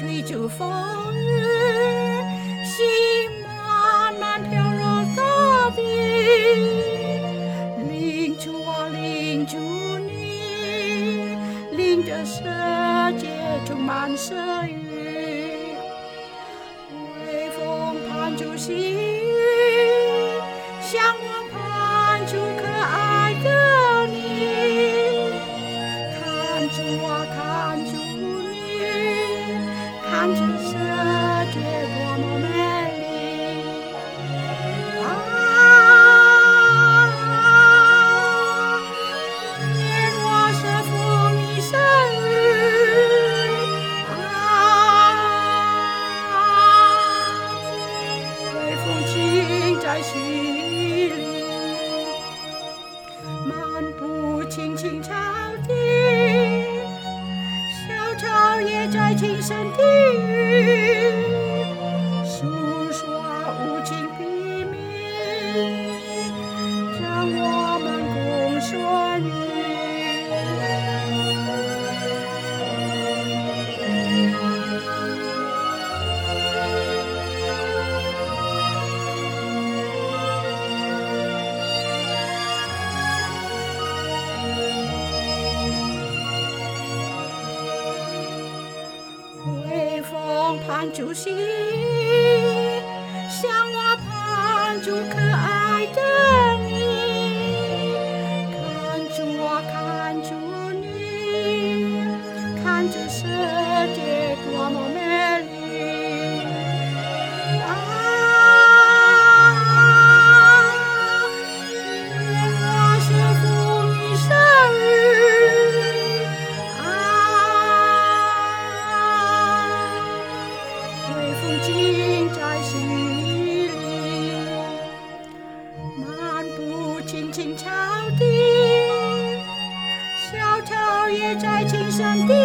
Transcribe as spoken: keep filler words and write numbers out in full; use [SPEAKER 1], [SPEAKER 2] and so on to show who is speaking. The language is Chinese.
[SPEAKER 1] 吹着风雨，心慢慢飘落大地。领主啊，领主你，领着世界充满色雨，微风伴着细雨，向我攀住可爱的你。看主啊，看主你，看这世界多么美丽啊！愿我是福你生日啊！微风轻在心里，漫步青青草地，小草也在轻声低语，诉说无情秘密，让我们共顺意。微风伴着细雨，向我攀住可爱的你。看主啊，看主你，看这世界多么美丽啊！愿我是福你生日啊！微风轻在心里，漫步青青草地，小草也在轻声低